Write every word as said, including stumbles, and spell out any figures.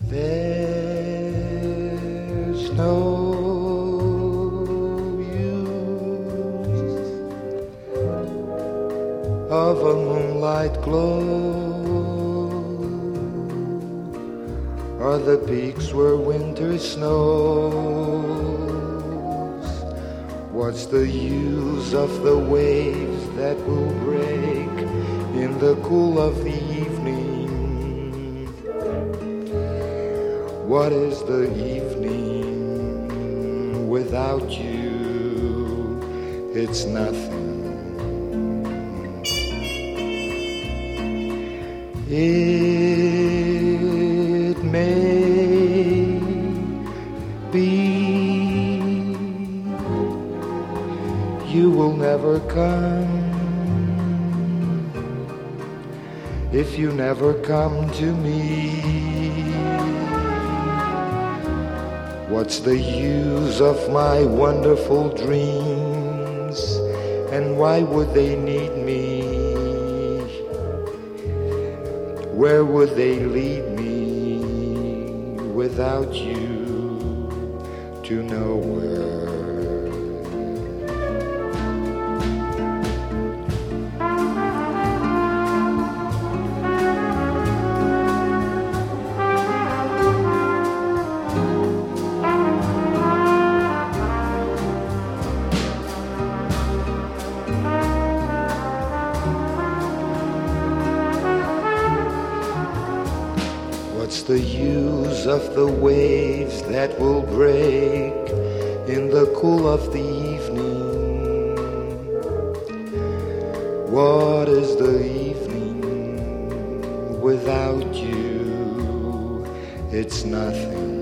There's no use of a moonlight glow, or the peaks where winter snows. What's the use of the waves that will break in the cool of the evening? What is the evening without you? It's nothing. It may be you will never come if you never come to me. What's the use of my wonderful dreams, and why would they need me? Where would they lead me without you? To nowhere. What's the use of the waves that will break in the cool of the evening? What is the evening without you? It's nothing.